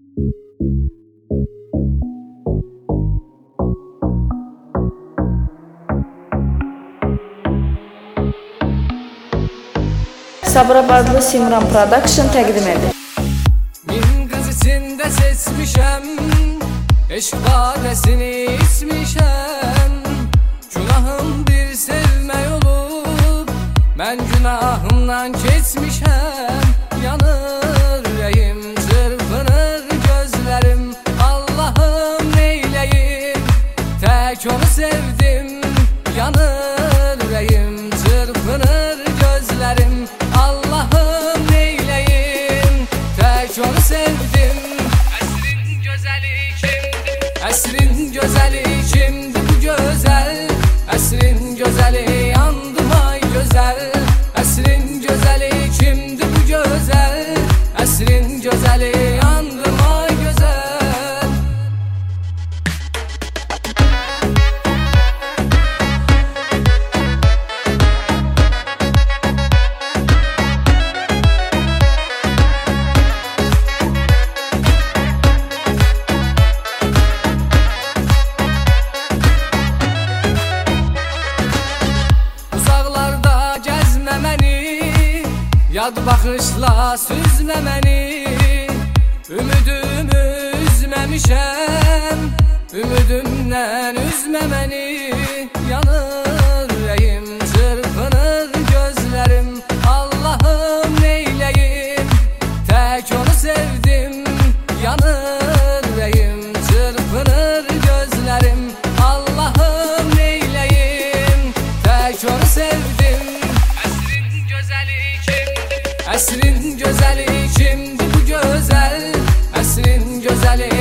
Sabirabadlı Simran Production təqdim edir. Min qız içində seçmişəm, eşq badəsini içmişəm. Günahım bir sevmək olub, mən günahımdan keçmişəm. Yanır ürəyim, çırpınır gözlərim, Allahım neyləyim, tək onu sevdim. Yanır ürəyim, çırpınır gözlərim, Allahım neyləyim, tək onu sevdim. Əsrin gözəli kimdir? Əsrin gözəli kimdir bu gözəl? Əsrin gözəli yandım ay gözəl. Əsrin gözəli kimdir bu gözəl? Əsrin gözəli yandım ay gözəl. Yad baxışla süzmə məni, ümidimi üzməmişəm, ümidimdən üzmə məni. Yanır ürəyim, çırpınır gözlərim, Allahım neyləyim, tək onu sevdim. Yanır ürəyim, çırpınır gözlərim, Allahım neyləyim, tək onu sevdim. Əsrin gözəli kimdir bu gözəl? Əsrin gözəli